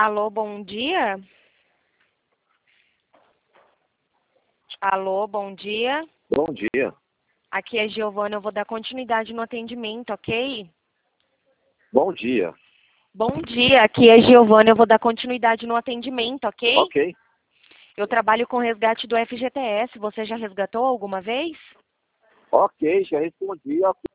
Alô, bom dia. Alô, bom dia. Bom dia. Aqui é Giovana, eu vou dar continuidade no atendimento, ok? Bom dia. Bom dia, aqui é Giovana, eu vou dar continuidade no atendimento, ok? Ok. Eu trabalho com resgate do FGTS, você já resgatou alguma vez? Ok, já respondi. Ok.